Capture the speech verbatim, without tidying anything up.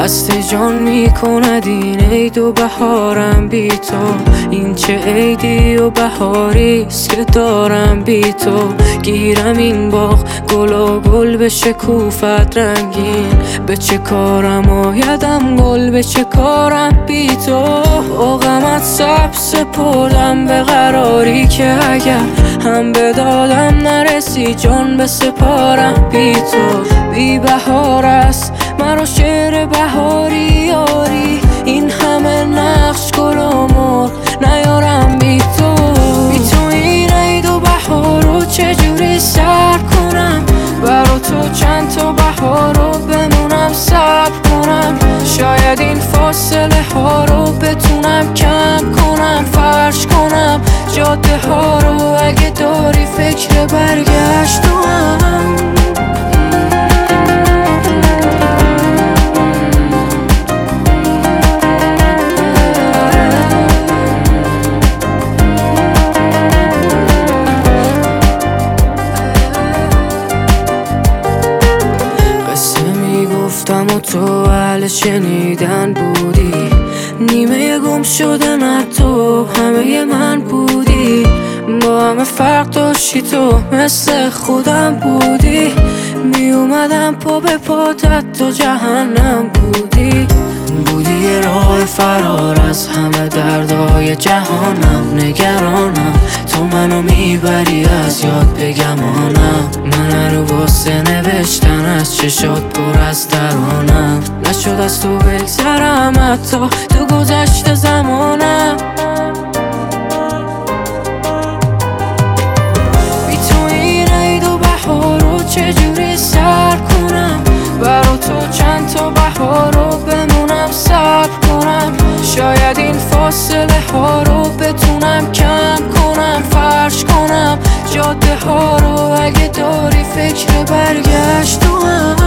خسته جان میکند این عید و بهارم بی تو. این چه عیدی و بهاریست که دارم بی تو. گیرم این باغ گل و گل به شکوفت رنگین. به چه کارم آیدم گل، به چه کارم بی تو. با غمت سبز سپردم به قراری که اگر هم به دادم نرسی جان به سپارم بی تو. بی بهار است مرا شعر بهاری یاری. این همه نقش گل و مرغ نیارم بی تو. بی تو این عید و بهار رو چجوری سر کنم؟ برا تو چند تا بهار رو بمونم صبر کنم. شاید این فاصله ها رو بتونم کم کنم، فرش کنم جاده ها رو اگه داری فکر برگشت تو هم. گفتم و تو اهل شنیدن بودی. نیمه گم شده نه تو همه من بودی. با همه فرق داشتی تو مثل خودم بودی. می اومدم پا به پاتت تو جهنم بودی. بودی یه راه فرار از همه دردای جهانم. نگرانم تو منو میبری از یاد بگمانم. من رو واسه نوشتن از چشات پر از ترانم. نشد از تو بگذرم حتی تو گذشته زمانم. بی تو این عید و بهار رو چجوری سر کنم؟ برا تو چند تا بهار رو بمونم صبر کنم. شاید این فاصله ها رو بتونم کم کنم، فرش کنم جاده ها رو اگه داری فکر برگشت تو هم.